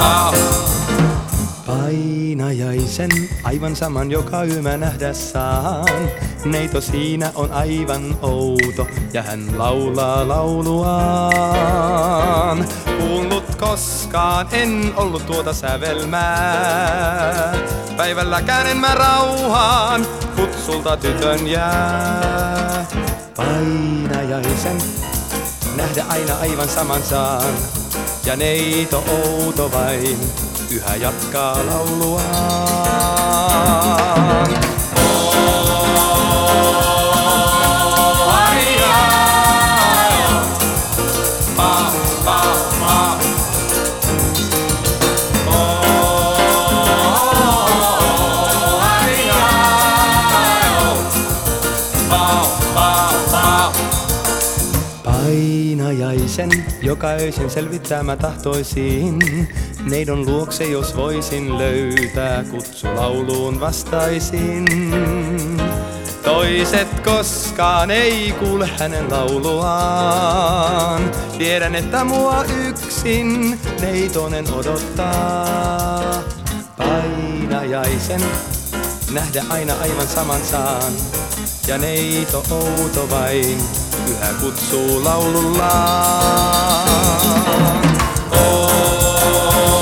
Painajaisen aivan saman joka yö mä nähdä saan. Neito siinä on aivan outo ja hän laulaa lauluaan. Kuullut koskaan en ollut tuota sävelmää. Päivälläkään en mä rauhaan kutsulta tytön jää. Painajaisen nähdä aina aivan saman saan. Ja neito outo vain yhä jatkaa lauluaan. Painajaisen jokaisen selvittää mä tahtoisin. Neidon luokse jos voisin löytää, kutsulauluun vastaisin. Toiset koskaan ei kuule hänen lauluaan. Tiedän, että mua yksin neitonen odottaa. Painajaisen nähdä aina aivan saman saan. Ja neito outo vain yhä kutsuu laulullaan.